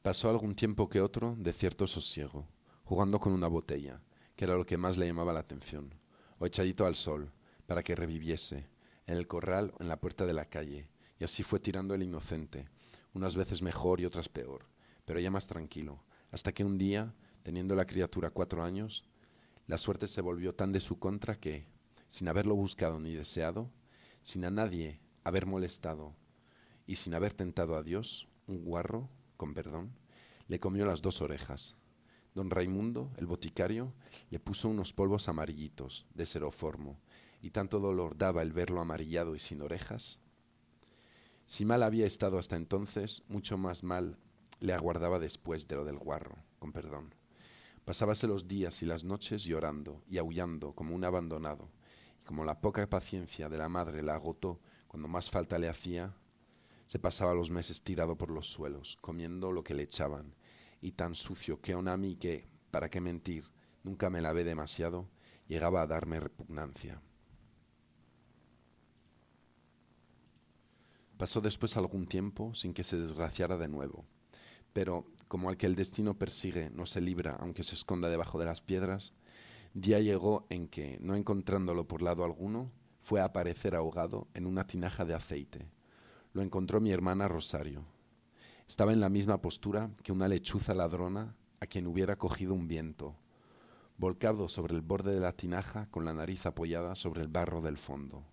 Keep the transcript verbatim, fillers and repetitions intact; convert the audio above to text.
Pasó algún tiempo que otro de cierto sosiego, jugando con una botella, que era lo que más le llamaba la atención, o echadito al sol, para que reviviese, en el corral o en la puerta de la calle, y así fue tirando el inocente, unas veces mejor y otras peor, pero ya más tranquilo, hasta que un día, teniendo la criatura cuatro años, la suerte se volvió tan de su contra que, sin haberlo buscado ni deseado, sin a nadie haber molestado y sin haber tentado a Dios, un guarro, con perdón, le comió las dos orejas. Don Raimundo, el boticario, le puso unos polvos amarillitos de seroformo, y tanto dolor daba el verlo amarillado y sin orejas. Si mal había estado hasta entonces, mucho más mal le aguardaba después de lo del guarro, con perdón. Pasábase los días y las noches llorando y aullando como un abandonado, y como la poca paciencia de la madre la agotó cuando más falta le hacía, se pasaba los meses tirado por los suelos, comiendo lo que le echaban, y tan sucio que aun a mí que, para qué mentir, nunca me lavé demasiado, llegaba a darme repugnancia. Pasó después algún tiempo sin que se desgraciara de nuevo, pero, como al que el destino persigue no se libra aunque se esconda debajo de las piedras, día llegó en que, no encontrándolo por lado alguno, fue a aparecer ahogado en una tinaja de aceite. Lo encontró mi hermana Rosario. Estaba en la misma postura que una lechuza ladrona a quien hubiera cogido un viento, volcado sobre el borde de la tinaja con la nariz apoyada sobre el barro del fondo.